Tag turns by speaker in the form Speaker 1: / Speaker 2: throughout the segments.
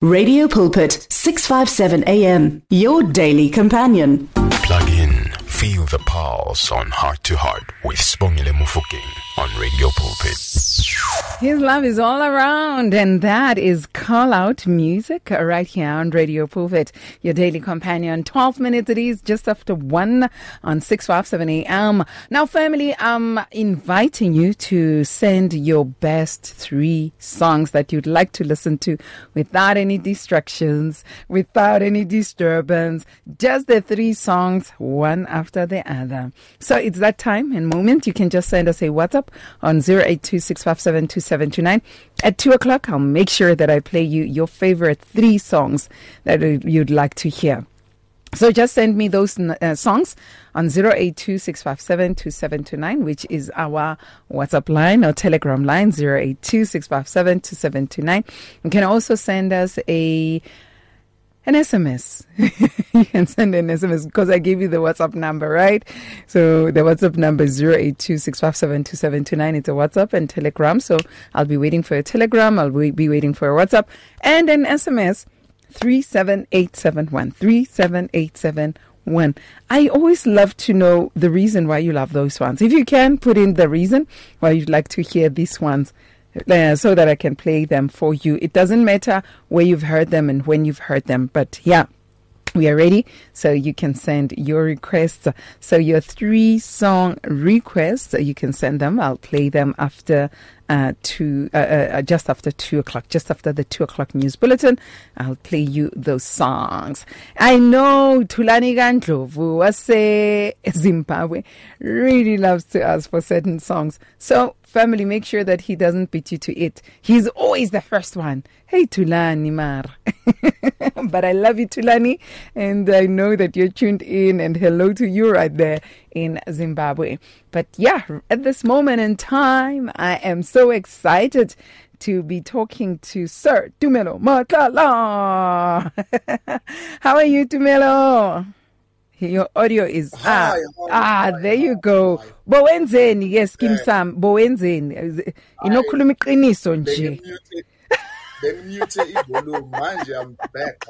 Speaker 1: Radio Pulpit, 657 AM, your daily companion.
Speaker 2: Plug in, feel the pulse on Heart to Heart with Sibongile Mofokeng on Radio Pulpit.
Speaker 3: His love is all around, and that is Call Out Music right here on Radio Pulpit, your daily companion. 12 minutes it is, just after 1 on 657 AM. Now, family, I'm inviting you to send your best 3 songs that you'd like to listen to without any distractions, without any disturbance, just the 3 songs, one after the other. So it's that time and moment. You can just send us a WhatsApp on 082-657-2729. At 2 o'clock, I'll make sure that I play you your favorite 3 songs that you'd like to hear. So just send me those songs on 082-657-2729, which is our WhatsApp line or Telegram line, 082-657-2729. You can also send us an SMS. You can send an SMS because I gave you the WhatsApp number, right? So the WhatsApp number is 082-657-2729. It's a WhatsApp and Telegram. So I'll be waiting for a Telegram. I'll be waiting for a WhatsApp and an SMS. 37871. 37871. I always love to know the reason why you love those ones. If you can, put in the reason why you'd like to hear these ones. So that I can play them for you. It doesn't matter where you've heard them and when you've heard them, but yeah, we are ready. So you can send your requests. So your 3 song requests, you can send them. I'll play them after just after 2 o'clock, just after the 2 o'clock news bulletin. I'll play you those songs. I know Thulani Gandlovu was Zimbabwe really loves to ask for certain songs. So family, make sure that he doesn't beat you to it. He's always the first one. Hey, Thulani Mar. But I love you, Thulani, and I know that you're tuned in, and hello to you right there in Zimbabwe. But yeah, at this moment in time, I am so excited to be talking to Sir Tumelo Matlala. How are you, Tumelo? Your audio is there you go. Bowenzeni, yes, Kim Sam. Bowenzeni. Inokhuluma iqiniso nje.
Speaker 4: I'm back.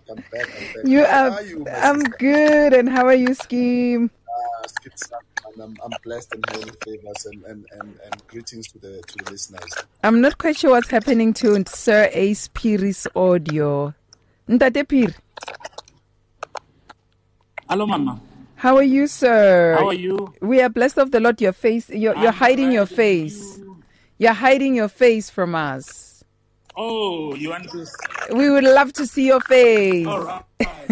Speaker 3: I'm good. And how are you, Scheme?
Speaker 4: I'm blessed and highly favored, and greetings to the listeners.
Speaker 3: I'm not quite sure what's happening to Sir Ace Piri's audio. Ntate Piri.
Speaker 5: Hello, Mama.
Speaker 3: How are you, sir?
Speaker 5: How are you?
Speaker 3: We are blessed of the Lord. Your face, you're hiding your face. You're hiding your face from us.
Speaker 5: Oh, you want to?
Speaker 3: We would love to see your face.
Speaker 5: All right.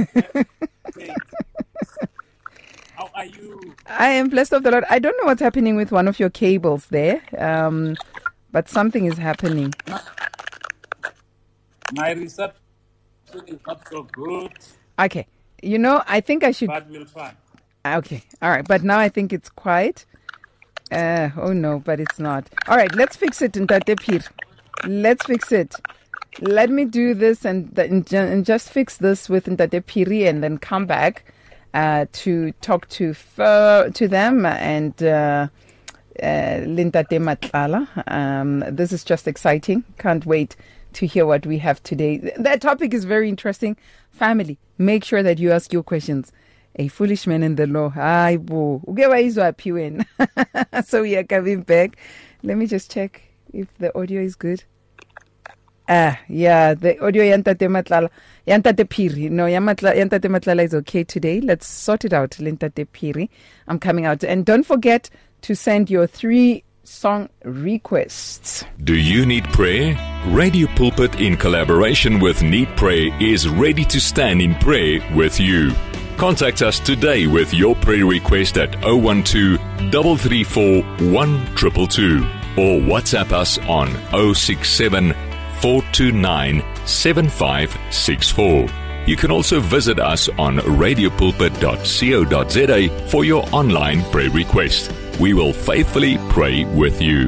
Speaker 5: How are you?
Speaker 3: I am blessed of the Lord. I don't know what's happening with one of your cables there, but something is happening.
Speaker 5: My reception is not so good.
Speaker 3: Okay. You know, I think I should...
Speaker 5: But we'll try.
Speaker 3: Okay. All right. But now I think it's quiet. Oh, no, but it's not. All right. Let's fix it, Ntate Piri. Let's fix it. Let me do this and just fix this with Ntate Piri and then come back to talk to them and Lintate Matlala. This is just exciting. Can't wait to hear what we have today. That topic is very interesting. Family, make sure that you ask your questions. A foolish man in the law. So we are coming back. Let me just check if the audio is good. Yeah, the audio Yantate Matlala. Yantate Piri. No, Yantate Matlala is okay today. Let's sort it out. Lintate Piri. I'm coming out. And don't forget to send your 3 song requests.
Speaker 2: Do you need prayer? Radio Pulpit, in collaboration with Need Prayer, is ready to stand in prayer with you. Contact us today with your prayer request at 012-334-1222 or WhatsApp us on 067-429-7564. You can also visit us on radiopulpit.co.za for your online prayer request. We will faithfully pray with you.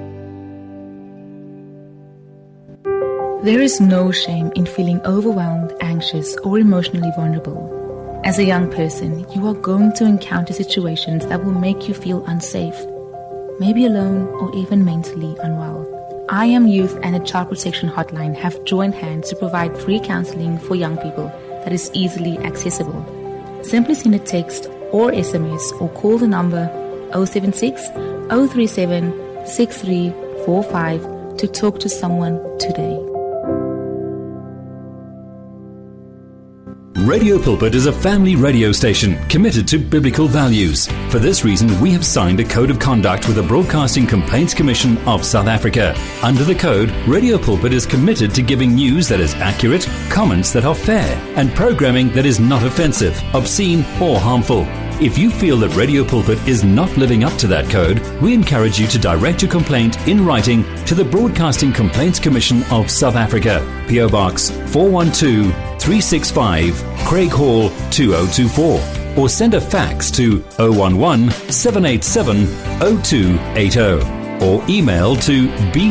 Speaker 6: There is no shame in feeling overwhelmed, anxious, or emotionally vulnerable. As a young person, you are going to encounter situations that will make you feel unsafe, maybe alone or even mentally unwell. I Am Youth and the Child Protection Hotline have joined hands to provide free counseling for young people that is easily accessible. Simply send a text or SMS or call the number 076 037 6345 to talk to someone today.
Speaker 7: Radio Pulpit is a family radio station committed to biblical values. For this reason, we have signed a code of conduct with the Broadcasting Complaints Commission of South Africa. Under the code, Radio Pulpit is committed to giving news that is accurate, comments that are fair, and programming that is not offensive, obscene, or harmful. If you feel that Radio Pulpit is not living up to that code, we encourage you to direct your complaint in writing to the Broadcasting Complaints Commission of South Africa, PO Box 412 365, Craig Hall 2024, or send a fax to 011 787 0280, or email to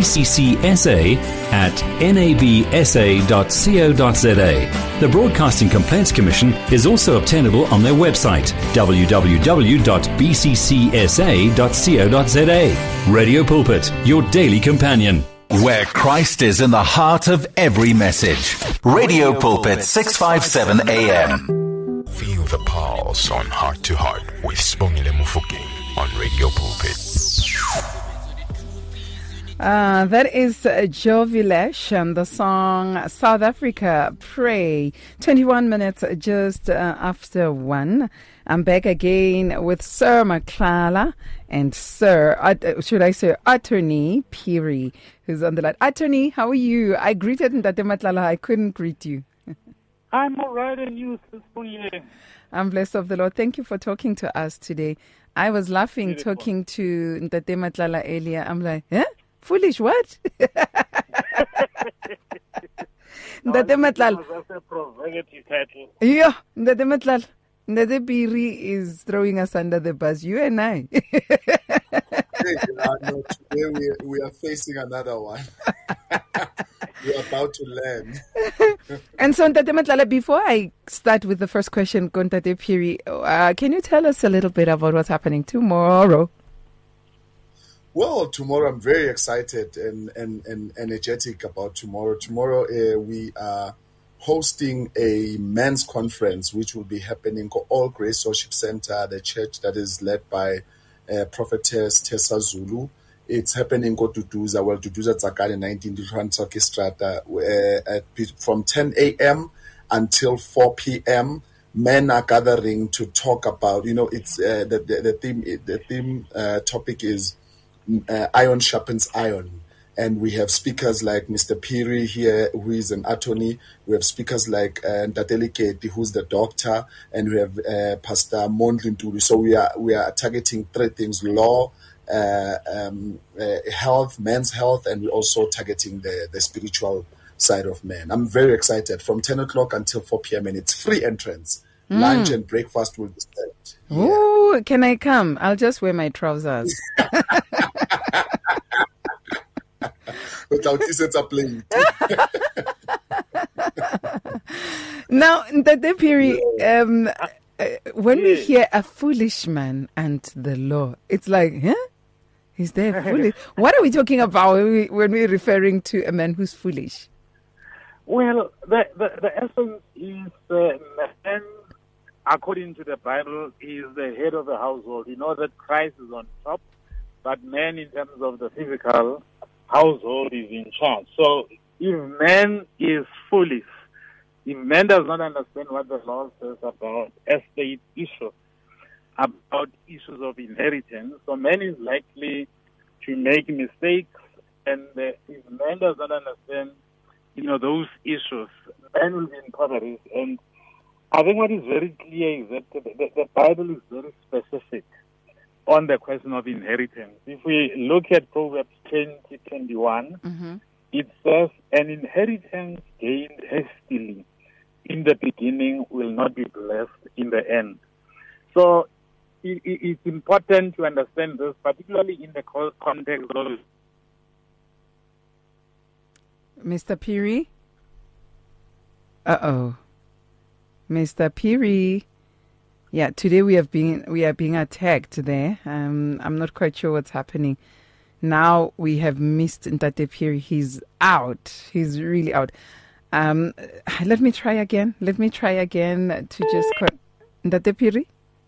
Speaker 7: bccsa@nabsa.co.za. The Broadcasting Complaints Commission is also obtainable on their website, www.bccsa.co.za. Radio Pulpit, your daily companion.
Speaker 8: Where Christ is in the heart of every message. Radio Pulpit 657 AM.
Speaker 9: Feel the pulse on Heart to Heart with Sibongile Mufokeng on Radio Pulpit.
Speaker 3: That is Joe Vilesh and the song South Africa, Pray. 21 minutes just after 1. I'm back again with Sir Maklala and Sir, should I say, Attorney Phiri, who's on the line. Attorney, how are you? I greeted Ntate Maklala. I couldn't greet you.
Speaker 5: I'm all right, and you, Sister?
Speaker 3: I'm blessed of the Lord. Thank you for talking to us today. I was laughing talking to Ntate Maklala earlier. I'm like, huh? Foolish what? Ntate Matlala. Yeah, Ntate Matlala. Ntate Phiri is throwing us under the bus. You and I.
Speaker 4: No, today we are facing another one. We are about to learn.
Speaker 3: And so, Ntate Matlala, before I start with the first question, Ntate Phiri, can you tell us a little bit about what's happening tomorrow?
Speaker 4: Well, tomorrow I'm very excited and energetic about tomorrow. Tomorrow we are hosting a men's conference which will be happening at All Grace Worship Center, the church that is led by Prophetess Tessa Zulu. It's happening in Duduza, Duduza Tsakane 19 Durantoki Strata, from 10 a.m. until 4 p.m. Men are gathering to talk about, it's the theme topic is iron sharpens iron. And we have speakers like Mr. Phiri here, who is an attorney. We have speakers like Ntateli Keti, who's the doctor, and we have Pastor Mondli Ntuli. So we are targeting three things: law, health, men's health, and we're also targeting the spiritual side of men. I'm very excited. From 10 o'clock until 4 p.m. and it's free entrance. Lunch and breakfast will be served.
Speaker 3: Ooh, can I come? I'll just wear my trousers.
Speaker 4: Without it's a plane.
Speaker 3: Now, Ntate Phiri, when we hear a foolish man and the law, it's like, huh? Is there foolish? What are we talking about when we're referring to a man who's foolish?
Speaker 5: Well, the essence is man, according to the Bible, is the head of the household. You know that Christ is on top, but man, in terms of the physical household, is in charge. So if man is foolish, if man does not understand what the law says about estate issues, about issues of inheritance, so man is likely to make mistakes. And if man does not understand, those issues, man will be impoverished. And I think what is very clear is that the Bible is very specific on the question of inheritance. If we look at Proverbs 20:21, it says, an inheritance gained hastily in the beginning will not be blessed in the end. So it's important to understand this, particularly in the context of...
Speaker 3: Mr. Phiri? Uh-oh. Mr. Phiri. Yeah, today we are being attacked there. I'm not quite sure what's happening. Now we have missed Ntate Phiri. He's out. He's really out. Let me try again. To just Ntate Phiri?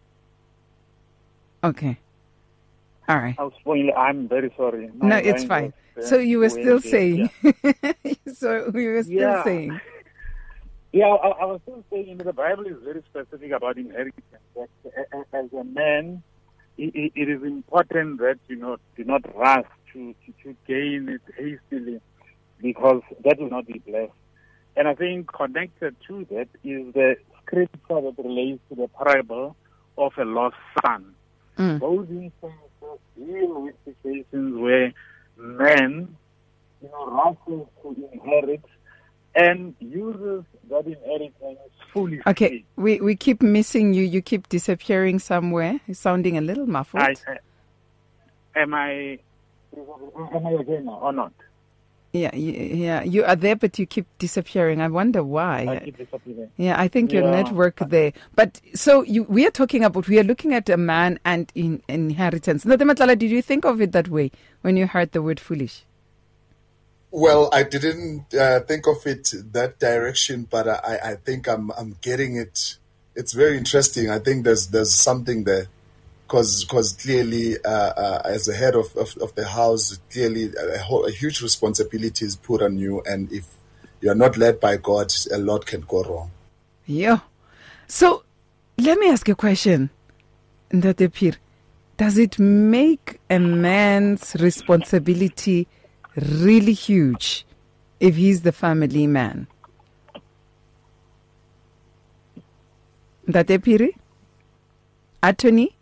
Speaker 3: Okay. All right.
Speaker 5: I'm very sorry.
Speaker 3: No, it's fine. So you were still saying.
Speaker 5: Yeah.
Speaker 3: So we were still saying.
Speaker 5: Yeah, I was still saying the Bible is very specific about inheritance. That as a man, it is important that do not rush to gain it hastily, because that will not be blessed. And I think connected to that is the scripture that relates to the parable of a lost son. Those instances deal with situations where man, rushes to inherit and uses that inheritance foolishly.
Speaker 3: Okay, we keep missing you. You keep disappearing somewhere. You're sounding a little muffled.
Speaker 5: Am I okay now or not?
Speaker 3: Yeah, you are there, but you keep disappearing. I wonder why.
Speaker 5: I keep disappearing.
Speaker 3: Yeah, I think your network there. But so we are looking at a man and inheritance. Ntate Matlala, did you think of it that way when you heard the word foolish?
Speaker 4: Well, I didn't think of it that direction, but I think I'm getting it. It's very interesting. I think there's something there, because clearly, as the head of the house, clearly a huge responsibility is put on you, and if you're not led by God, a lot can go wrong.
Speaker 3: Yeah. So let me ask you a question, Ntate Phiri. Does it make a man's responsibility really huge if he's the family man? Ntate Phiri? Attorney?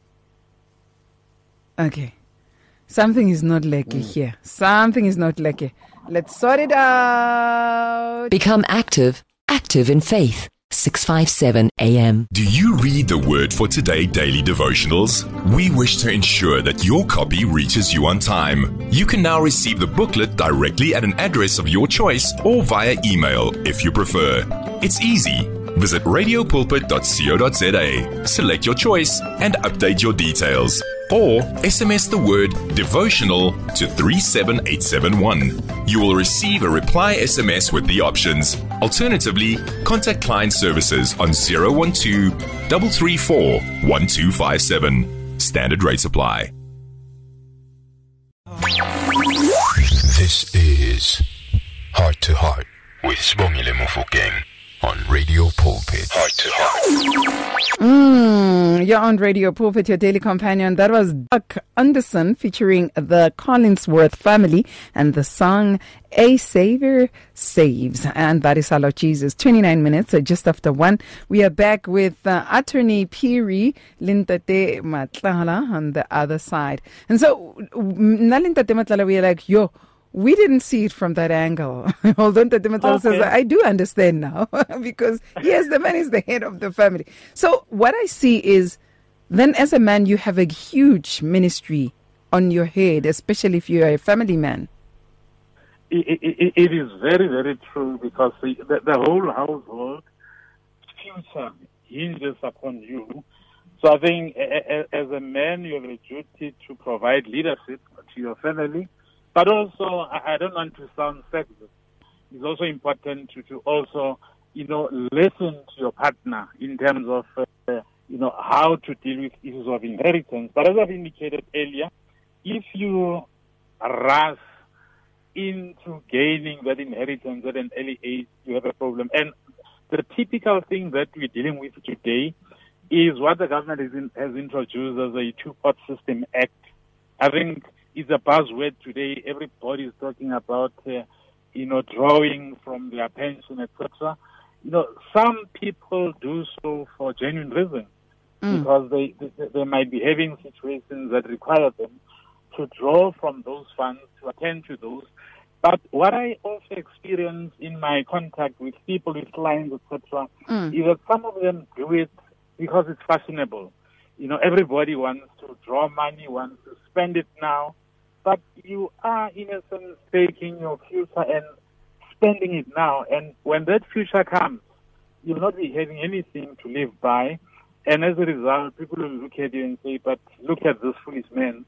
Speaker 3: Okay. Something is not lucky here. Something is not lucky. Let's sort it out.
Speaker 10: Become active in faith. 657 AM.
Speaker 2: Do you read the Word for Today daily devotionals? We wish to ensure that your copy reaches you on time. You can now receive the booklet directly at an address of your choice or via email if you prefer. It's easy. Visit radiopulpit.co.za, select your choice and update your details. Or SMS the word devotional to 37871. You will receive a reply SMS with the options. Alternatively, contact client services on 012-334-1257. Standard rates apply.
Speaker 9: This is Heart to Heart with Sibongile Mofokeng on Radio Pulpit. Heart to Heart.
Speaker 3: You're on Radio Pulpit, your daily companion. That was Doug Anderson featuring the Collinsworth family and the song A Savior Saves. And that is our Lord Jesus. 29 minutes, just after 1. We are back with Attorney Phiri Ntate Matlala on the other side. And so, Ntate Matlala, we are like, we didn't see it from that angle. Although Ntate Matlala says, I do understand now, because yes, the man is the head of the family. So what I see is, then as a man, you have a huge ministry on your head, especially if you are a family man.
Speaker 5: It is very, very true, because the whole household future hinges upon you. So I think as a man, you have a duty to provide leadership to your family. But also, I don't want to sound sexist. It's also important to also, listen to your partner in terms of, how to deal with issues of inheritance. But as I've indicated earlier, if you rush into gaining that inheritance at an early age, you have a problem. And the typical thing that we're dealing with today is what the government has introduced as a two-part system act. I think it's a buzzword today. Everybody is talking about, drawing from their pension, etc. Some people do so for genuine reasons, because they might be having situations that require them to draw from those funds, to attend to those. But what I also experience in my contact with people, with clients, etc., is that some of them do it because it's fashionable. Everybody wants to draw money, wants to spend it now. But you are, in a sense, taking your future and spending it now. And when that future comes, you'll not be having anything to live by. And as a result, people will look at you and say, but look at this foolish man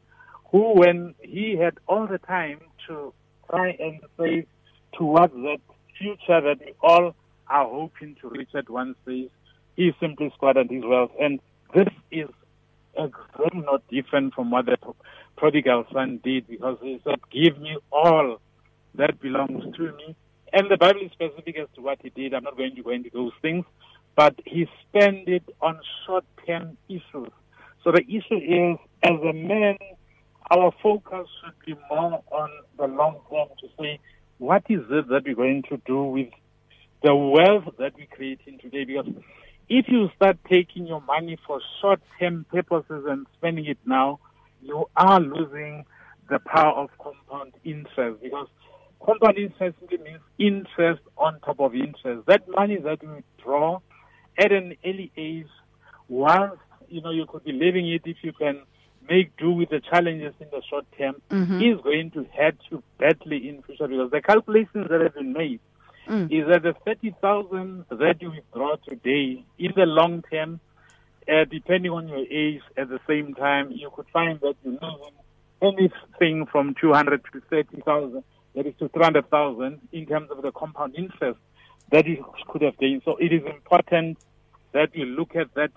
Speaker 5: who, when he had all the time to try and save towards that future that we all are hoping to reach at one stage, he simply squandered his wealth. And this is exactly not different from what the prodigal son did, because he said, give me all that belongs to me. And the Bible is specific as to what he did. I'm not going to go into those things, but he spent it on short-term issues. So the issue is, as a man, our focus should be more on the long term, to say, what is it that we're going to do with the wealth that we're creating today? Because if you start taking your money for short-term purposes and spending it now, you are losing the power of compound interest, because compound interest simply means interest on top of interest. That money that you draw at an early age, once you could be living it, if you can make do with the challenges in the short term, is going to hurt you badly in future, because the calculations that have been made is that the 30,000 that you withdraw today, in the long term, depending on your age, at the same time, you could find that you're losing anything from 200 to 30,000, that is to 300,000, in terms of the compound interest that you could have gained. So it is important that you look at that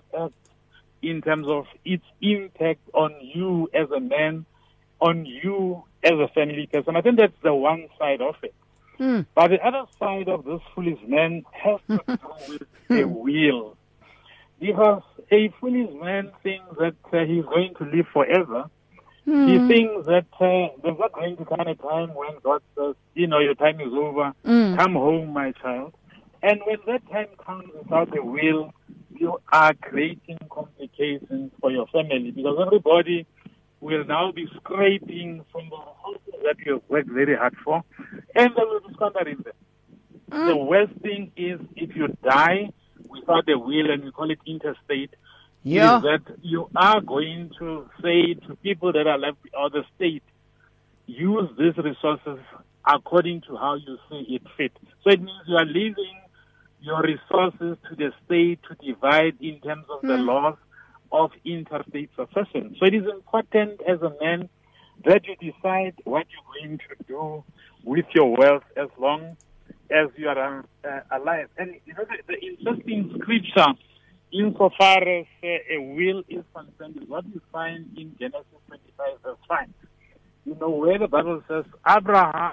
Speaker 5: in terms of its impact on you as a man, on you as a family person. I think that's the one side of it. But the other side of this foolish man has to do with a will. Because a foolish man thinks that he's going to live forever. He thinks that there's not going to come a time when God says, your time is over, come home, my child. And when that time comes without a will, you are creating complications for your family, because everybody will now be scraping from the houses that you have worked very hard for, and they will be squandering them. The worst thing is if you die without a will, and we call it interstate, is that you are going to say to people that are left or the state, use these resources according to how you see it fit. So it means you are leaving your resources to the state to divide in terms of the laws of interstate succession. So it is important as a man that you decide what you're going to do with your wealth as long as you are alive. And the interesting scripture insofar as a will is concerned is what you find in Genesis 25 verse 5. Where the Bible says Abraham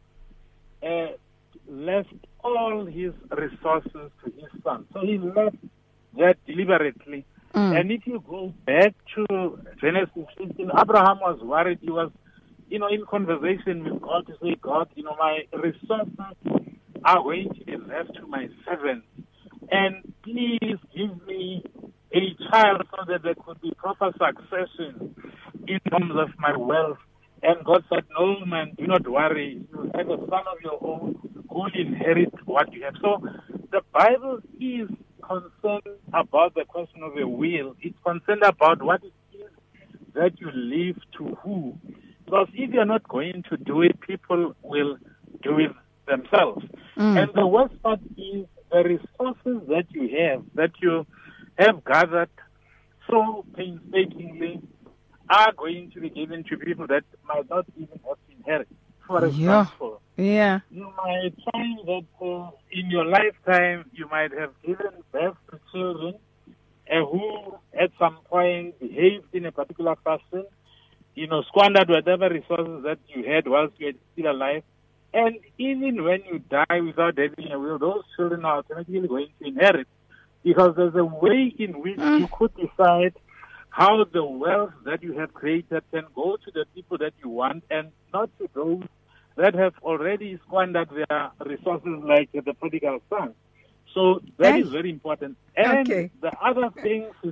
Speaker 5: left all his resources to his son. So he left that deliberately. And if you go back to Genesis 15, Abraham was worried. He was, in conversation with God to say, God, my resources are going to be left to my servants. And please give me a child so that there could be proper succession in terms of my wealth. And God said, no, man, do not worry. You have a son of your own who will inherit what you have. So the Bible is concerned about the question of a will. It's concerned about what it is that you leave to who. Because if you're not going to do it, people will do it themselves. And the worst part is the resources that you have gathered so painstakingly, are going to be given to people that might not even have to inherit. For example, you might find that in your lifetime you might have given birth to children who at some point behaved in a particular fashion, squandered whatever resources that you had whilst you were still alive. And even when you die without having a will, those children are automatically going to inherit, because there's a way in which you could decide how the wealth that you have created can go to the people that you want and not to those that have already squandered their resources, like the prodigal son. So that is very important. And the other thing is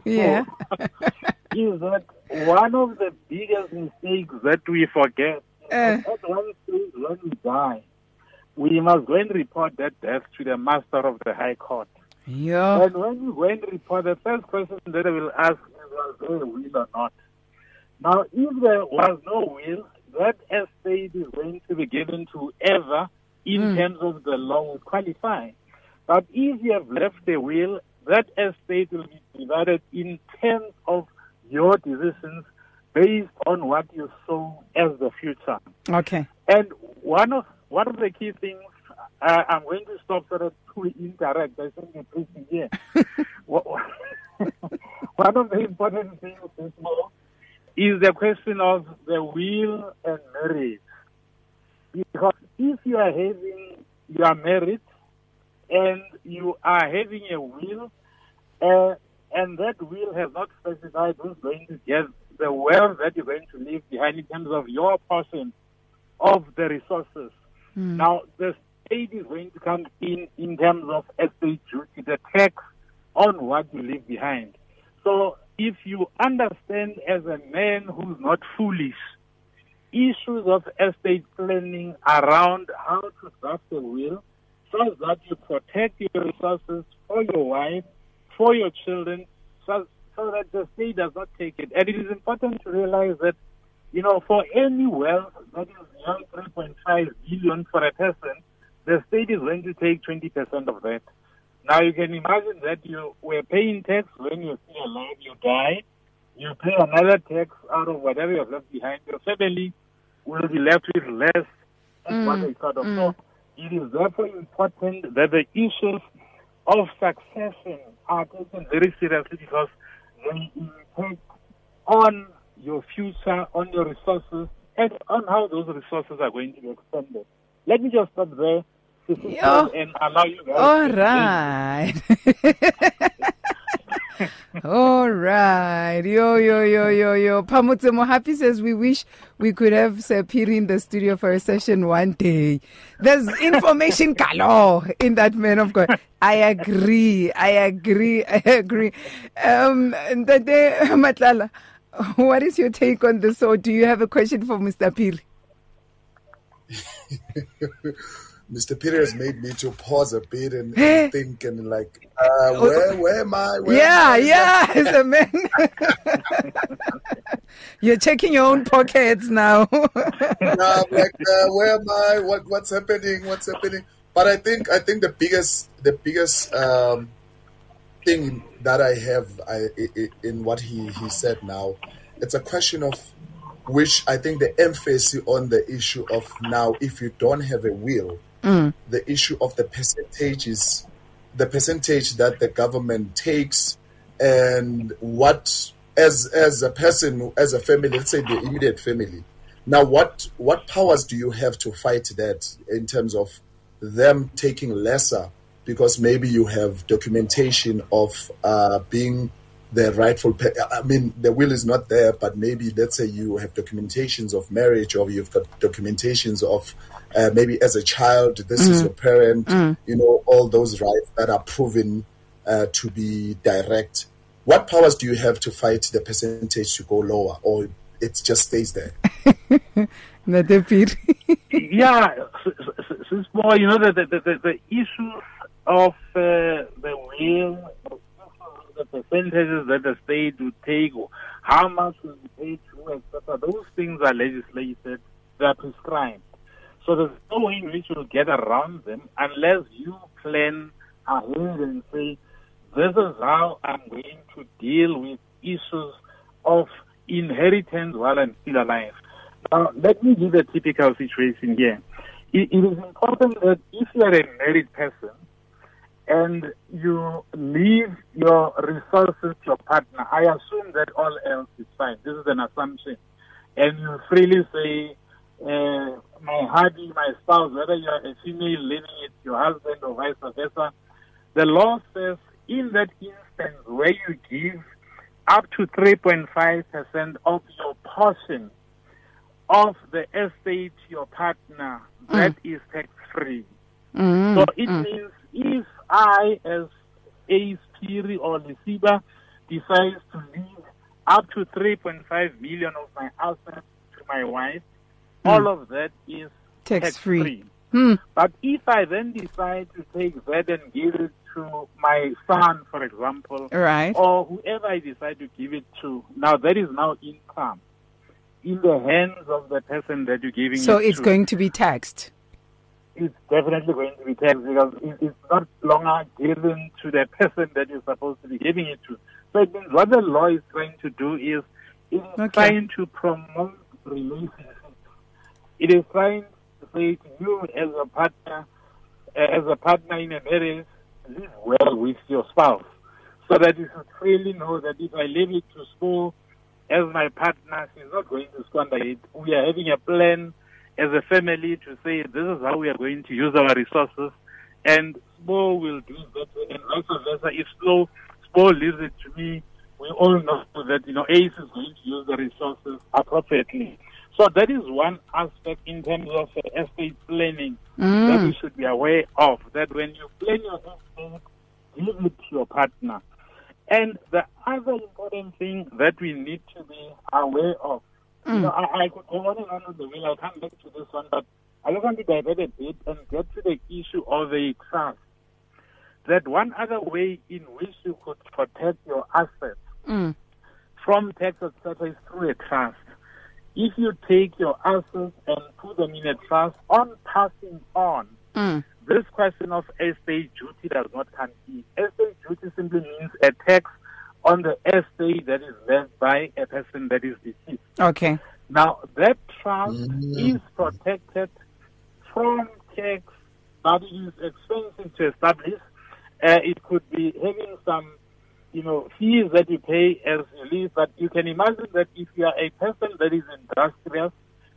Speaker 5: that one of the biggest mistakes that we forget is that at one stage when we die, we must go and report that death to the master of the high court. And when you go and report, the first question that I will ask is, was there a will or not? Now, if there was no will, that estate is going to be given to whoever in terms of the law would qualify. But if you have left a will, that estate will be divided in terms of your decisions based on what you sow as the future.
Speaker 3: Okay.
Speaker 5: And one of the key things, I'm going to stop so that we interact. I think the preaching here. One of the important things is the question of the will and marriage. Because if you are married and you are having a will, and that will has not specified who's going to get the wealth that you're going to leave behind in terms of your portion of the resources. Now, the state is going to come in terms of estate duty, the tax on what you leave behind. So if you understand as a man who's not foolish, issues of estate planning around how to draft a will so that you protect your resources for your wife, for your children, so that the state does not take it. And it is important to realize that, for any wealth that is beyond 3.5 billion for a person, the state is going to take 20% of that. Now you can imagine that you were paying tax when you're still alive, you die, you pay another tax out of whatever you have left behind. Your family will be left with less than what they thought of. So it is therefore important that the issues of succession are taken very seriously, because they impact on your future, on your resources, and on how those resources are going to be expended. Let me just stop there and allow you guys.
Speaker 3: All right. All right. Yo. Pamutsemo Happy says we wish we could have Sir Phiri in the studio for a session one day. There's information galore in that man of God. I agree. Ndade Matlala, what is your take on this? Or do you have a question for Mr. Phiri?
Speaker 4: Mr. Phiri has made me to pause a bit and think and where am I?
Speaker 3: As a man. You're checking your own pockets now.
Speaker 4: I'm like, where am I? What's happening? But I think the biggest thing that I have in what he said now, it's a question of which I think the emphasis on the issue of now, if you don't have a will, the issue of the percentage that the government takes, and what as a person, as a family, let's say the immediate family. Now, what powers do you have to fight that in terms of them taking lesser, because maybe you have documentation of being the rightful the will is not there, but maybe let's say you have documentations of marriage, or you've got documentations of maybe as a child, this is your parent, all those rights that are proven to be direct. What powers do you have to fight the percentage to go lower, or it just stays there?
Speaker 5: Yeah, since more, the issues of the will, the percentages that the state would take, how much will be paid to, etc. Those things are legislated, they are prescribed. So there's no way in which you'll get around them unless you plan ahead and say, this is how I'm going to deal with issues of inheritance while I'm still alive. Now, let me give a typical situation here. It is important that if you are a married person and you leave your resources to your partner, I assume that all else is fine. This is an assumption. And you freely say, my hubby, my spouse, whether you are a female living with your husband or vice versa, the law says in that instance where you give up to 3.5% of your portion of the estate to your partner, that is tax-free. So it means if I, as Ace, Phiri, or Lesiba, decides to leave up to 3.5 million of my assets to my wife, all of that is tax-free. But if I then decide to take that and give it to my son, for example, or whoever I decide to give it to, now that is now income in the hands of the person that you're giving it to.
Speaker 3: So it's going to be taxed?
Speaker 5: It's definitely going to be taxed, because it's not longer given to the person that you're supposed to be giving it to. So it means what the law is trying to do is It is trying to promote relationships. It is trying to say to you as a partner in a marriage, live well with your spouse, so that you should really know that if I leave it to Spo as my partner, she's not going to squander it. We are having a plan as a family to say this is how we are going to use our resources, and Spo will do that, and vice versa. If Spo leaves it to me, we all know that Ace is going to use the resources appropriately. So that is one aspect in terms of estate planning that we should be aware of, that when you plan your estate, give it to your partner. And the other important thing that we need to be aware of, I could go on and on with the will, I'll come back to this one, but I just want to divert a bit and get to the issue of the trust. That one other way in which you could protect your assets from tax, etc., is through a trust. If you take your assets and put them in a trust, on passing on, this question of estate duty does not come in. Estate duty simply means a tax on the estate that is left by a person that is deceased.
Speaker 3: Okay.
Speaker 5: Now, that trust is protected from tax, but it is expensive to establish. It could be having some fees that you pay as you leave, but you can imagine that if you are a person that is industrious,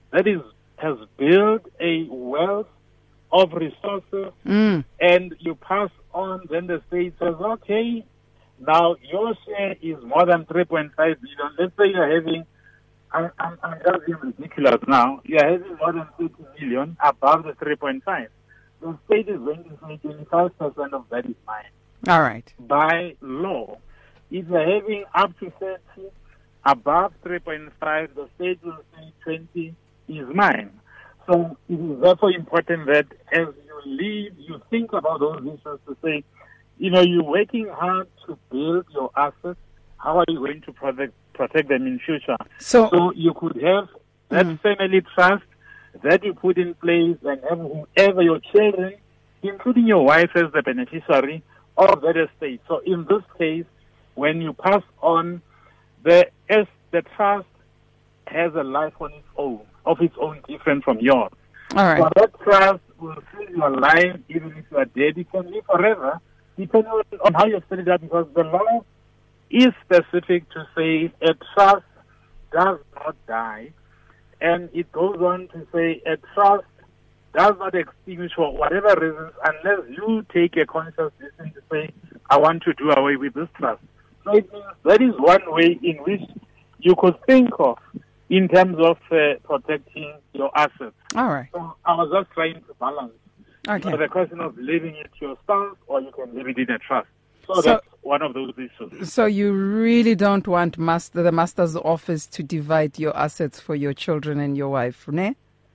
Speaker 5: has built a wealth of resources, and you pass on, then the state says, okay, now your share is more than 3.5 billion. Let's say you're having, I'm just being ridiculous now, you're having more than 30 million above the 3.5. The state is going to say 25% of that is mine.
Speaker 3: All right.
Speaker 5: By law. If you're having up to 30, above 3.5, the state will say 20 is mine. So it is therefore important that as you leave, you think about those issues to say, you're working hard to build your assets. How are you going to protect them in future? So you could have that family trust that you put in place and have whoever your children, including your wife as the beneficiary of that estate. So in this case, when you pass on, the trust has a life of its own, different from yours.
Speaker 3: All right.
Speaker 5: So that trust will fill your life, even if you are dead. It can live forever, depending on how you set it up, because the law is specific to say a trust does not die. And it goes on to say a trust does not extinguish for whatever reasons unless you take a conscious decision to say, I want to do away with this trust. So it means that is one way in which you could think of in terms of protecting your assets.
Speaker 3: All right.
Speaker 5: So I was just trying to balance.
Speaker 3: Okay.
Speaker 5: So the question of leaving it to your spouse, or you can leave it in a trust. So that's one of those issues.
Speaker 3: So you really don't want the master's office to divide your assets for your children and your wife, ne?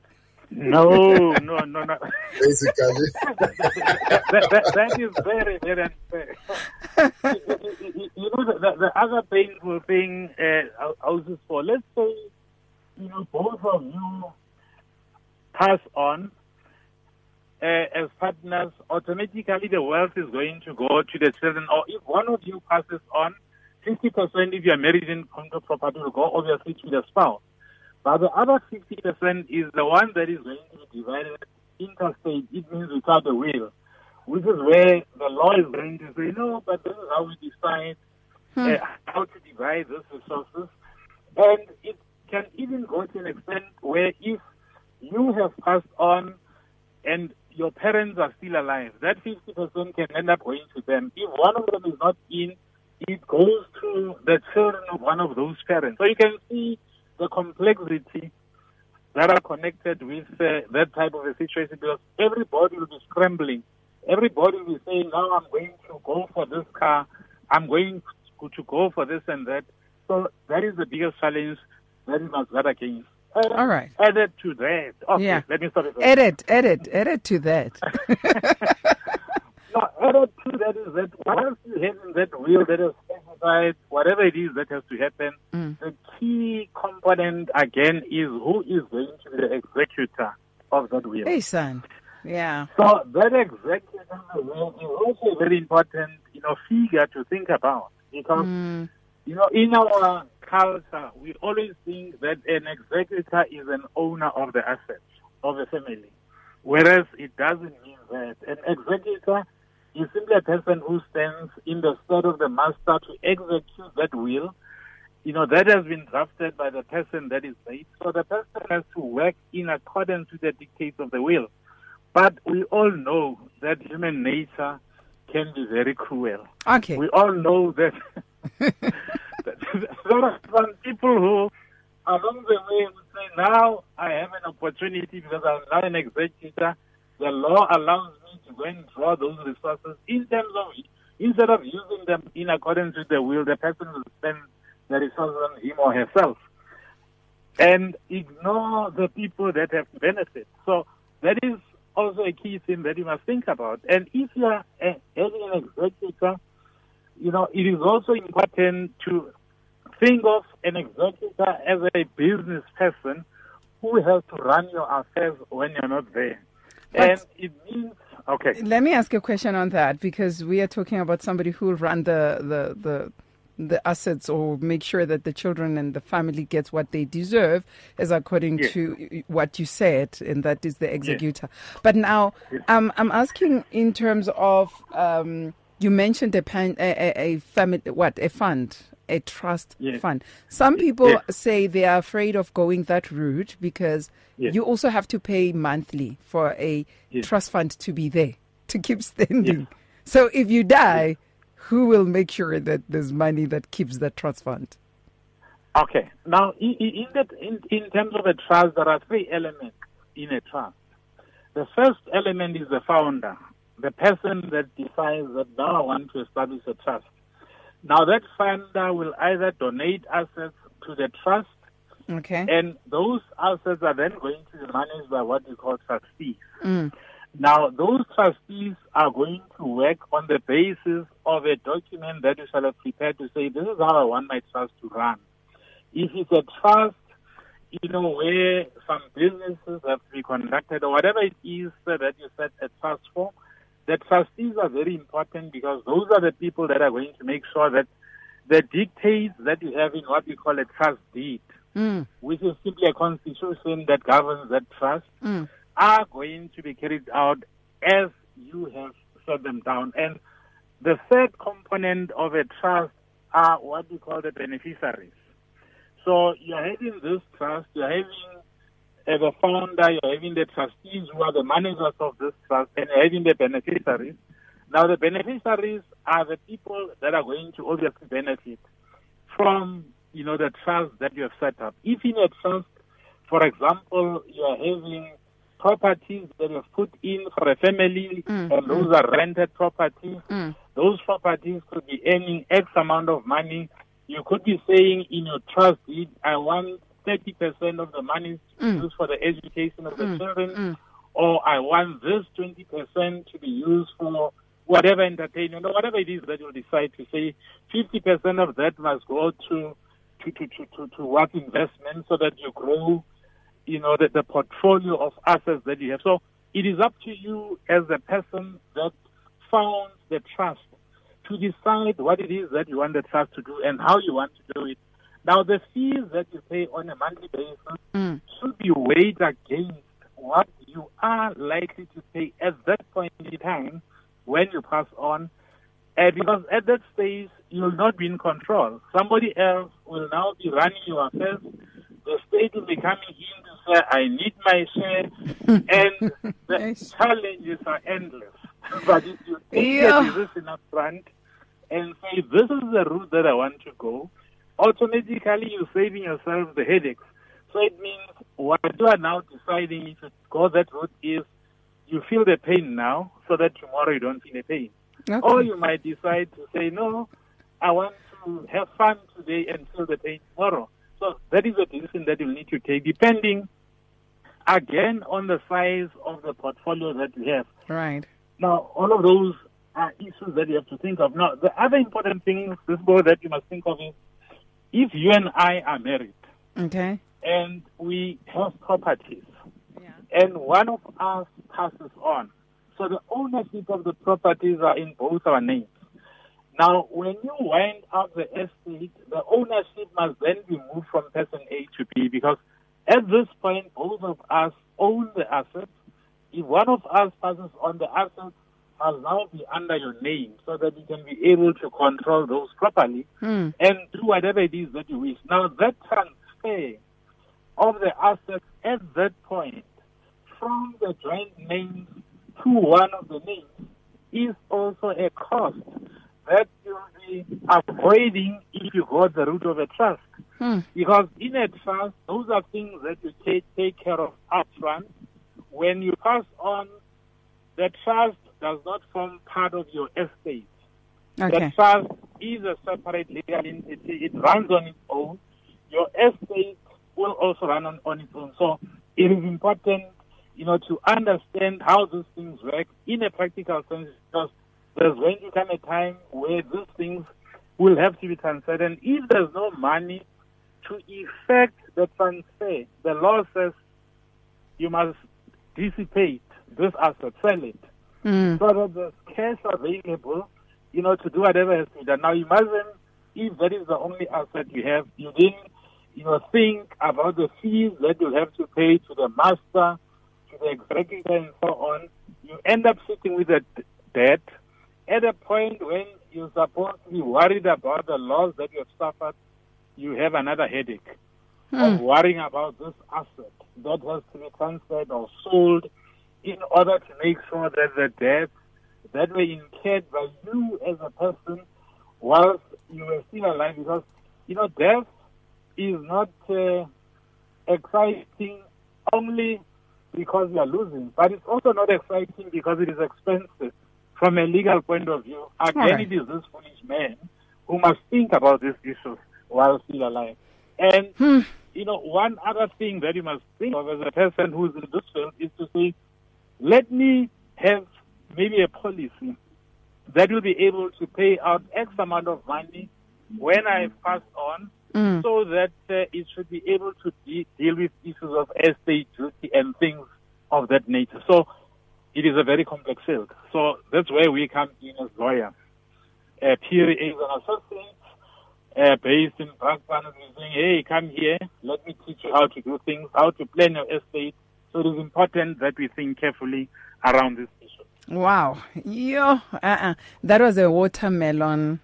Speaker 5: No.
Speaker 4: Basically.
Speaker 5: that is very, very unfair. The other painful thing houses for, let's say, both of you pass on as partners, automatically the wealth is going to go to the children. Or if one of you passes on, 50% if you are married in condo property will go obviously to the spouse. But the other 50% is the one that is going to be divided interstate. It means without a will, which is where the law is going to say, no, but this is how we decide how to divide these resources. And it can even go to an extent where if you have passed on and your parents are still alive, that 50% can end up going to them. If one of them is not in, it goes to the children of one of those parents. So you can see the complexity that are connected with that type of a situation, because everybody will be scrambling. Everybody will be saying, now I'm going to go for this car, I'm going to go for this and that. So that is the biggest challenge that we must guard against.
Speaker 3: All right.
Speaker 5: Added to that. Okay, let me stop it.
Speaker 3: Added to that.
Speaker 5: No, added to that is that once you have in that will that is specified, whatever it is that has to happen, the key component again is who is going to be the executor of that will.
Speaker 3: Hey, son. Yeah.
Speaker 5: So that executor of the will is also a very important, figure to think about, because, in our culture, we always think that an executor is an owner of the assets of a family, whereas it doesn't mean that. An executor is simply a person who stands in the stead of the master to execute that will. That has been drafted by the person that is made. So the person has to work in accordance with the dictates of the will. But we all know that human nature can be very cruel.
Speaker 3: Okay.
Speaker 5: We all know that there are some people who, along the way, would say, now I have an opportunity because I'm not an executor. The law allows me to go and draw those resources instead of using them in accordance with the will, the person will spend the resources on him or herself and ignore the people that have benefit. So that is also a key thing that you must think about. And if you are having an executor, it is also important to think of an executor as a business person who has to run your affairs when you're not there. And it means, okay.
Speaker 3: Let me ask a question on that, because we are talking about somebody who will run the assets or make sure that the children and the family gets what they deserve, as according to what you said, and that is the executor. Yes. But now, I'm asking in terms of, you mentioned a family, a fund, a trust fund. Some people say they are afraid of going that route because you also have to pay monthly for a trust fund to be there, to keep standing. Yes. So if you die, who will make sure that there's money that keeps that trust fund?
Speaker 5: Okay. Now, in terms of a trust, there are three elements in a trust. The first element is the founder, the person that decides that now I want to establish a trust. Now, that founder will either donate assets to the trust, and those assets are then going to be managed by what we call trustees. Now, those trustees are going to work on the basis of a document that you shall have prepared to say, this is how I want my trust to run. If it's a trust, where some businesses have to be conducted or whatever it is that you set a trust for, the trustees are very important because those are the people that are going to make sure that the dictates that you have in what we call a trust deed, which is simply a constitution that governs that trust, are going to be carried out as you have set them down. And the third component of a trust are what we call the beneficiaries. So you're having this trust, you're having the founder, you're having the trustees who are the managers of this trust, and you're having the beneficiaries. Now the beneficiaries are the people that are going to obviously benefit from, the trust that you have set up. If in a trust, for example, you're having properties that you have put in for a family, and those are rented properties. Those properties could be earning X amount of money. You could be saying in your trust deed, I want 30% of the money to be used for the education of the children, or I want this 20% to be used for whatever entertainment, or whatever it is that you'll decide to say. 50% of that must go to what investment, so that you grow the portfolio of assets that you have. So it is up to you as the person that founds the trust to decide what it is that you want the trust to do and how you want to do it. Now, the fees that you pay on a monthly basis should be weighed against what you are likely to pay at that point in time when you pass on. Because at that stage, you will not be in control. Somebody else will now be running your affairs. The state will be coming in to say, I need my share, and the challenges are endless. But if you take a decision up front and say, this is the route that I want to go, automatically you're saving yourself the headaches. So it means what you are now deciding if you go that route is you feel the pain now so that tomorrow you don't feel the pain. Or you might decide to say, no, I want to have fun today and feel the pain tomorrow. So that is a decision that you'll need to take, depending, again, on the size of the portfolio that you have.
Speaker 3: Right.
Speaker 5: Now, all of those are issues that you have to think of. Now, the other important thing, this boy, that you must think of is, if you and I are married, and we have properties, and one of us passes on, so the ownership of the properties are in both our names. Now, when you wind up the estate, the ownership must then be moved from person A to B, because at this point, both of us own the assets. If one of us passes on, the assets must now be under your name so that you can be able to control those properly and do whatever it is that you wish. Now, that transfer of the assets at that point from the joint names to one of the names is also a cost that you'll be avoiding if you go the route of a trust. Because in a trust, those are things that you take care of upfront. When you pass on, the trust does not form part of your estate.
Speaker 3: Okay.
Speaker 5: The trust is a separate legal entity. It runs on its own. Your estate will also run on its own. So it is important, to understand how these things work in a practical sense, because there's going to come a time where these things will have to be transferred. And if there's no money to effect the transfer, the law says you must dissipate this asset, sell it, so that there's cash available, to do whatever has to be done. Now imagine if that is the only asset you have, you didn't, think about the fees that you'll have to pay to the master, to the executor, and so on. You end up sitting with a debt at a point when you're supposed to be worried about the loss that you have suffered. You have another headache of worrying about this asset that has to be transferred or sold in order to make sure that the debts that were incurred by you as a person whilst you were still alive, because, death is not exciting only because you are losing, but it's also not exciting because it is expensive from a legal point of view. Again, it is this foolish man who must think about these issues while still alive. And, one other thing that you must think of as a person who's in this field is to say, let me have maybe a policy that will be able to pay out X amount of money when I pass on, so that it should be able to deal with issues of estate duty and things of that nature. So it is a very complex field. So that's where we come in as lawyers. Peary is an associate based in Brakpan, and we're saying, hey, come here, let me teach you how to do things, how to plan your estate. So it is important that we think carefully around this issue.
Speaker 3: Wow. That was a watermelon.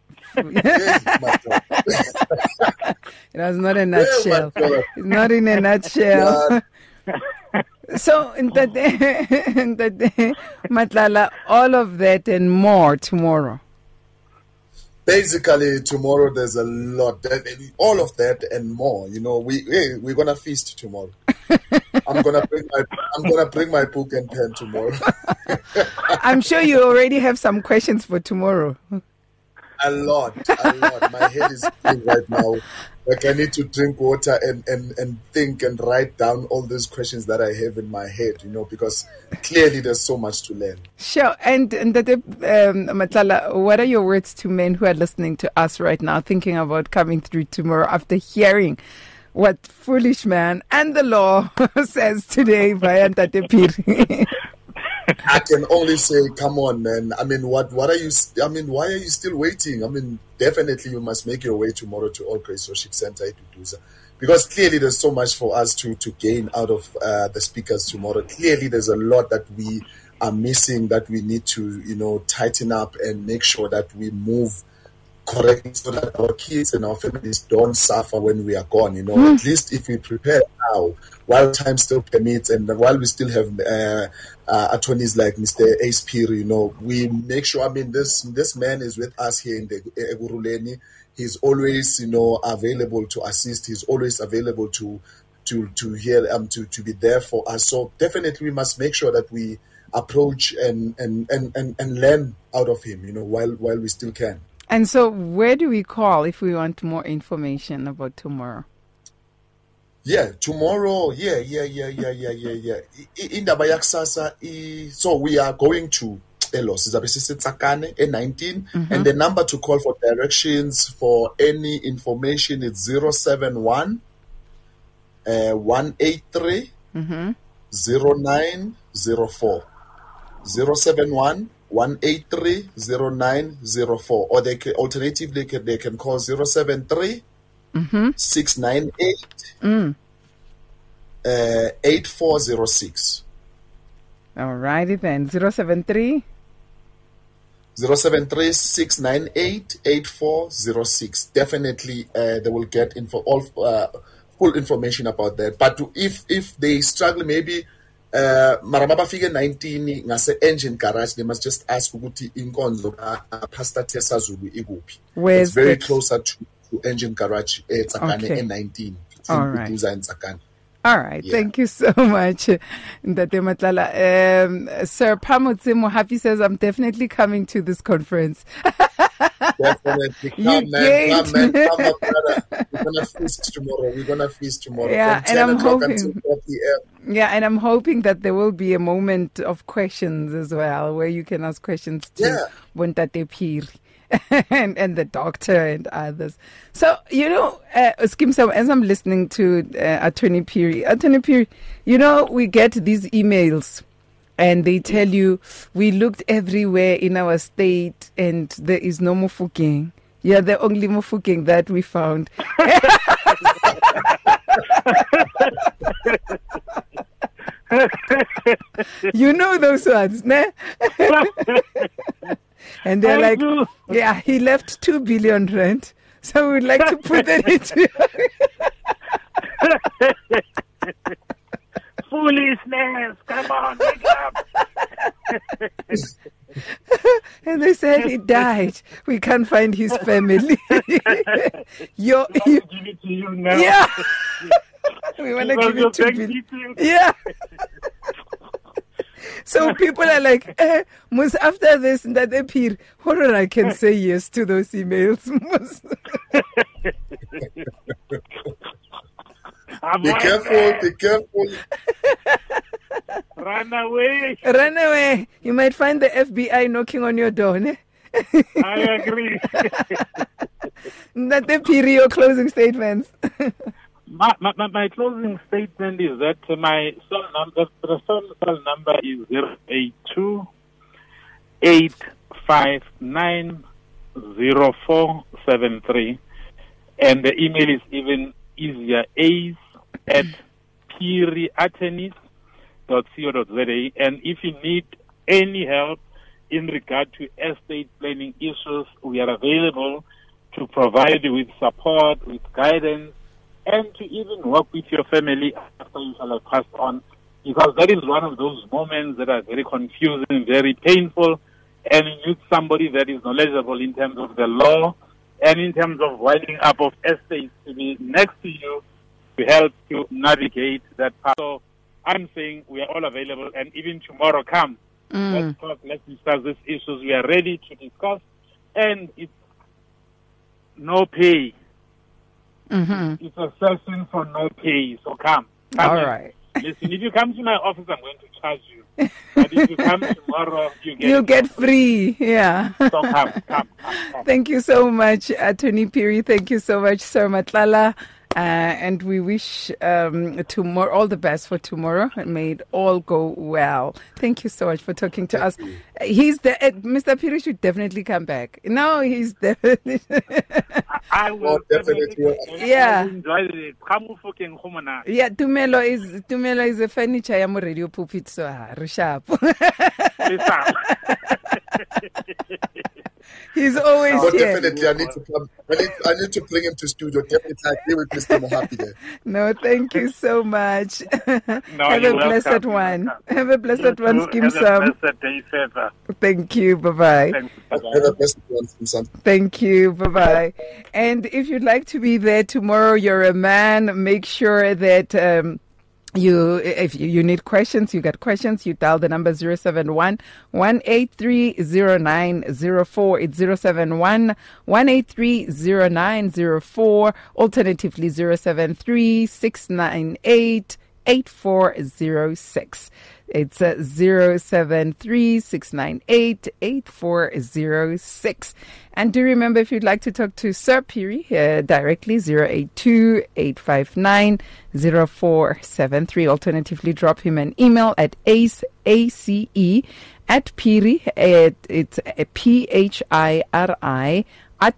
Speaker 3: It was not a nutshell. It's not in a nutshell. So, in the day, Matlala, all of that and more tomorrow.
Speaker 4: Basically, tomorrow there's a lot. All of that and more. We're gonna feast tomorrow. I'm gonna bring my book and pen tomorrow.
Speaker 3: I'm sure you already have some questions for tomorrow.
Speaker 4: A lot. My head is big right now. Like I need to drink water and think and write down all these questions that I have in my head, because clearly there's so much to learn.
Speaker 3: Sure. And Matlala, what are your words to men who are listening to us right now, thinking about coming through tomorrow after hearing what Foolish Man and the Law says today via Ntate Peary?
Speaker 4: I can only say, come on, man. I mean, what are you? I mean, why are you still waiting? I mean, definitely you must make your way tomorrow to All Grace Worship Center Ituduza, because clearly there's so much for us to gain out of the speakers tomorrow. Clearly, there's a lot that we are missing that we need to, tighten up and make sure that we move correctly so that our kids and our families don't suffer when we are gone. At least if we prepare now, while time still permits, and while we still have attorneys like Mr. Ace Peary, we make sure. I mean, this man is with us here in the Eguruleni. He's always, available to assist. He's always available to hear, to be there for us. So definitely, we must make sure that we approach and learn out of him, while we still can.
Speaker 3: And so, where do we call if we want more information about tomorrow?
Speaker 4: Yeah, tomorrow. Yeah. Indaba yakusasa. So we are going to Elos. It's 19, and the number to call for directions for any information is 071 183 0904. 071 183-0904, or they can alternatively they can call 073 698 8406.
Speaker 3: All righty then. 073
Speaker 4: 073-698-8406. Definitely, they will get full information about that. But if they struggle, maybe marababa figure 19 ngase engine garage, they must just ask ukuthi inkonzo Pastor Tessa Zulu iguphi. It's very closer to engine garage Tsakane N19 between Buduza and Tsakane.
Speaker 3: All right, thank you so much, Ndate Matlala. Sir Pamotse Mohapi says, I'm definitely coming to this conference.
Speaker 4: Definitely. Come, man, my brother. We're going to feast tomorrow.
Speaker 3: Yeah,
Speaker 4: from 10 o'clock until 4 p.m.
Speaker 3: Yeah, and I'm hoping that there will be a moment of questions as well, where you can ask questions to Bontate Phiri. and the doctor and others. So, Skim Sam, as I'm listening to Attorney Phiri, we get these emails and they tell you, we looked everywhere in our state and there is no Mofokeng. You're the only Mofokeng that we found. You know those ones, ne? And they're like, yeah, he left 2 billion rand. So we'd like to put that into
Speaker 5: foolishness. Come on, wake up.
Speaker 3: And they said he died. We can't find his family.
Speaker 5: Give it to you now.
Speaker 3: Yeah. We want to give it to you. Yeah. So people are like, after this, that appear, horror, I can say yes to those emails.
Speaker 4: Be careful.
Speaker 5: Run away.
Speaker 3: You might find the FBI knocking on your door. Ne?
Speaker 5: I agree.
Speaker 3: That appear your closing statements.
Speaker 5: My closing statement is that my cell number, the cell number is 082-859-0473, and the email is even easier, ace@phiriattorneys.co.za. And if you need any help in regard to estate planning issues, we are available to provide you with support, with guidance, and to even work with your family after you shall have passed on, because that is one of those moments that are very confusing, very painful, and you need somebody that is knowledgeable in terms of the law and in terms of winding up of estates to be next to you to help you navigate that path. So I'm saying we are all available, and even tomorrow come. Let's talk, let's discuss these issues. We are ready to discuss, and it's no pay. It's a session for no pay, so come
Speaker 3: all right.
Speaker 5: Listen, if you come to my office, I'm going to charge you. But if you come tomorrow, you
Speaker 3: get free. Yeah.
Speaker 5: So come.
Speaker 3: Thank you so much, Attorney Phiri. Thank you so much, Sir Matlala. And we wish tomorrow all the best for tomorrow, and may it all go well. Thank you so much for talking to us. Mr. Phiri should definitely come back. No, he's definitely.
Speaker 5: I will definitely.
Speaker 3: Yeah.
Speaker 5: Enjoy it.
Speaker 3: Yeah, Tumelo is a furniture ya mo radio pulpit, so sharp. He's always here.
Speaker 4: Definitely, I need to come. I need to bring him to studio. Definitely, I agree with Mr. Mohapi there.
Speaker 3: No, thank you so much.
Speaker 5: No,
Speaker 3: have a blessed one. Have a blessed one, Skim Sam.
Speaker 5: Have a blessed day, Feva.
Speaker 3: Thank you. Bye-bye.
Speaker 4: Have a blessed one, Skim Sam.
Speaker 3: Thank you. Bye-bye. And if you'd like to be there tomorrow, you're a man, make sure that... if you need questions, you got questions, you dial the number 071-183-0904. It's 071-183-0904. Alternatively, 073-698-8406. It's 073-698-8406. And do remember, if you'd like to talk to Sir Phiri directly, 082-859-0473. Alternatively, drop him an email at ace@phiri, it's PHIRI,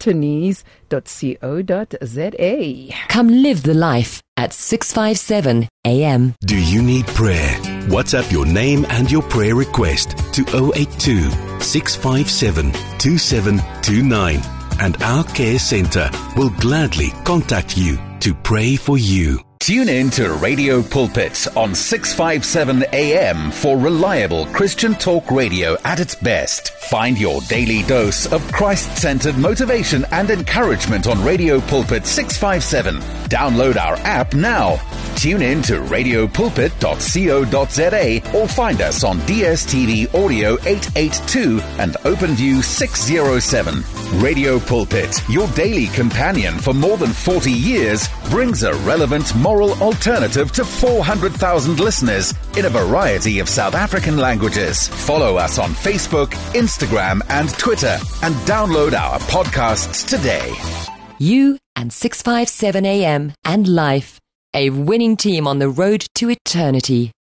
Speaker 3: attorneys.co.za.
Speaker 10: Come live the life at 657 AM.
Speaker 11: Do you need prayer? WhatsApp your name and your prayer request to 082 657 2729 and our care center will gladly contact you to pray for you.
Speaker 8: Tune in to Radio Pulpit on 657 AM for reliable Christian talk radio at its best. Find your daily dose of Christ-centered motivation and encouragement on Radio Pulpit 657. Download our app now. Tune in to radiopulpit.co.za or find us on DSTV Audio 882 and OpenView 607. Radio Pulpit, your daily companion for more than 40 years, brings a relevant moral alternative to 400,000 listeners in a variety of South African languages. Follow us on Facebook, Instagram and Twitter and download our podcasts today.
Speaker 10: You and 657 AM and life, a winning team on the road to eternity.